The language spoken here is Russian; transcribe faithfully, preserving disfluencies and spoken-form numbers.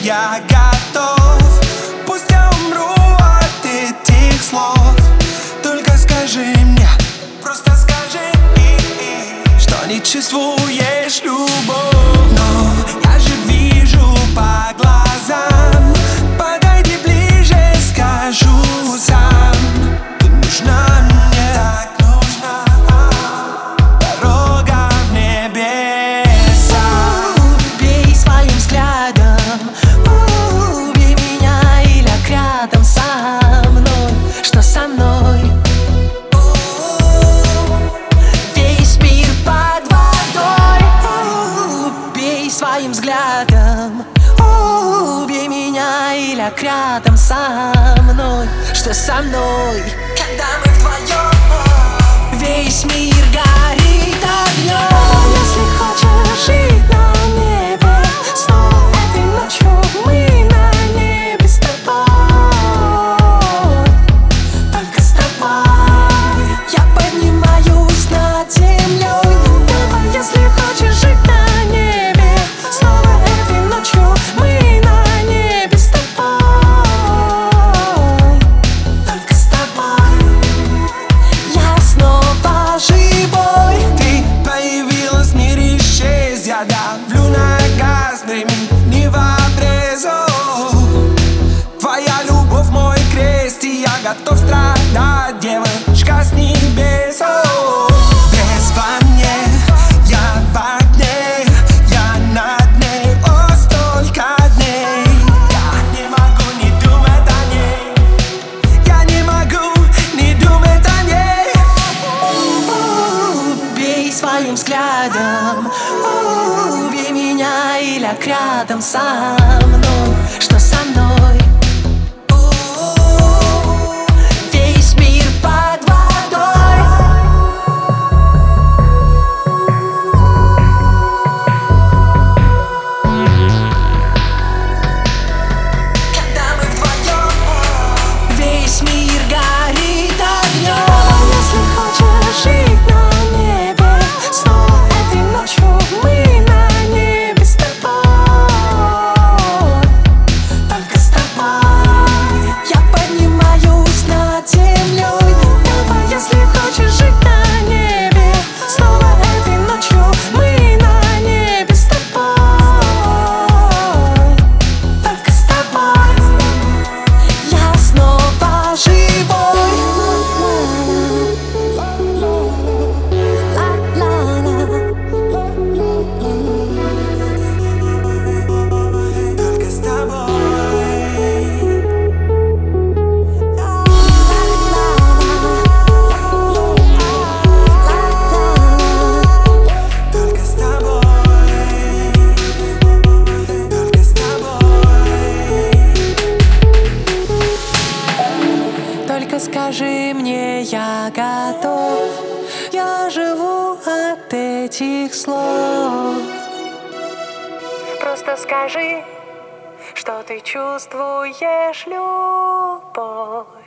я готов. Пусть я умру от этих слов. Только скажи мне, просто скажи, что не чувствуешь любовь. Но я же вижу по глазам. Подойди ближе, скажу сам. Ты нужна мне, так нужна. Дорога в небеса. Убей своим взглядом, убей меня и ляг рядом со мной. Что со мной? Весь мир под водой. Убей своим взглядом, убей меня и ляг рядом со мной. Что со мной? Когда мы вдвоем, весь мир горит огнем. Если хочешь жить на небе, снова этой ночью мы на небе с тобой. Только с тобой я поднимаюсь над землей. Давай, если хочешь жить на небе, снова этой ночью мы на небе с тобой. Только с тобой я снова живой. Ты появилась в мире, исчез. Я давлю на газ, времени не в обрезу. Твоя любовь мой крест, и я готов страдать, девочка с небес. О, без во мне, я в огне, я над ней. О, столько дней. Я не могу не думать о ней. Я не могу не думать о ней. Убей своим взглядом, убей меня и ляг рядом со мной. Что со мной? Весь мир под водой. Когда мы вдвоем, весь мир горит огнем. Если хочешь жить на небе, снова этой ночью мы на небе с тобой. Только с тобой я поднимаюсь над землей. Давай, если хочешь жить на небе, снова этой ночью мы на небе с тобой. Только с тобой я снова живой. Только с тобой. Только с тобой. Только с тобой. Только скажи мне, я готов. Я живу от этих слов. Просто скажи, что ты чувствуешь любовь.